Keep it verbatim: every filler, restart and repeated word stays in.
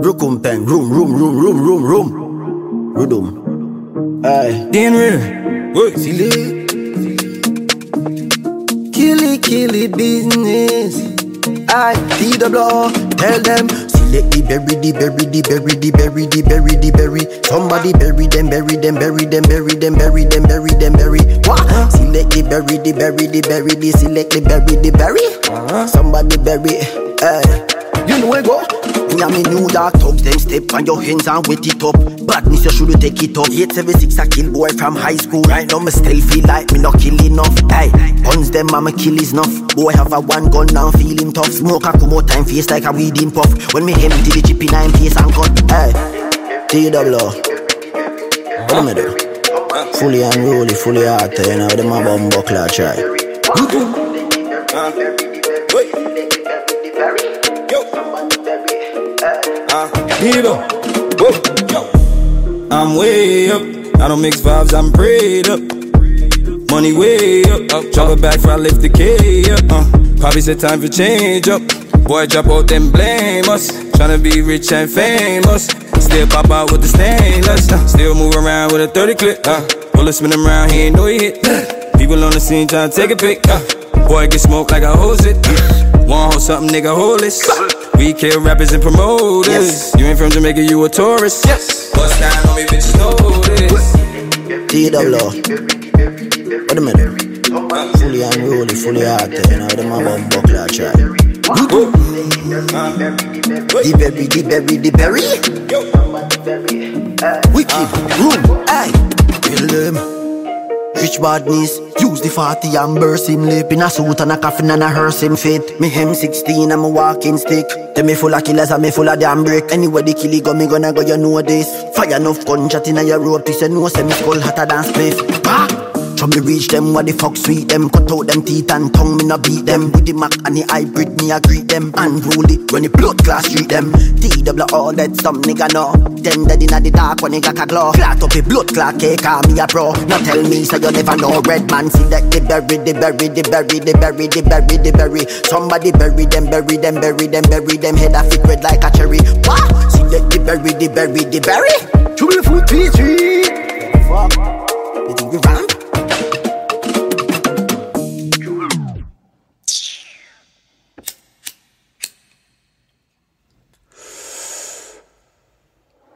Rukumpeng, room, room, room, room, room, room. Rudum. Aye. Dan Real. Wait, silly. Killy, killy business. Aye. T W. Tell them. Select the berry, the berry, the berry, the berry, the berry, the berry. Somebody bury them, bury them, bury them, bury them, bury them, bury them, bury. What? Select the berry, the berry, the berry, the select the berry, the berry. Somebody bury. Aye. You know where go? Me and me new dog thugs, them step on your hands and wet it up. Badness, you should take it up. eight seven six a kill boy from high school. Right now me still feel like me not kill enough. Hey, guns them mama kill is enough. Boy have a one gun now feel him tough. Smoke a come out time face like a weed in puff. When me empty the chip in nine face and cut. Hey, T W. What am I do? Fully unruly, fully hot, you know, them a bumbo claw try. Yo, I'm way up. I don't mix vibes, I'm prayed up. Money way up. up Drop it back for I lift the K up. Uh, probably said time for change up. Boy, drop out then blame us. Tryna be rich and famous. Still pop out with the stainless. Uh, still move around with a thirty clip. Uh, bullet spin around, he ain't know he hit. People on the scene tryna take a pic. Uh, boy, get smoked like I hose it. Want hold something, nigga, hold this. We kill rappers and promoters. Yes. You ain't from Jamaica, you a tourist. Yes. Bust down on me, bitches know this. T W. What a minute. Fully unruly, fully hot, you know, them a bumbo claw try. The berry, the berry, the berry. Wicked, room, aye. Kill them. Rich badness, use the forty and burst him lip. In a suit and a coffin and a hearse him fit. Me hem sixteen and me walking stick. Tell me full of killers and me full of damn brick. Anywhere the killie go, me gonna go, you know this. Fire enough gunshot in a your road piece. You know say me skull hotter than spliff. Ah! So me reach them, what the fuck sweet them. Cut out them teeth and tongue, me no beat them. With the Mac and the hybrid, me a greet them. Unruly, when the blood class treat them. T W all that some nigga know. Them dead inna the dark when they got a claw. Flat up a blood clot, cake call me a pro. Now tell me so you never know. Red man select the berry, the berry, the berry, the berry, the berry, the berry. Somebody bury them, bury them, bury them, bury them. Head a fit red like a cherry. What? Select the berry, the berry, the berry. Two foot three three.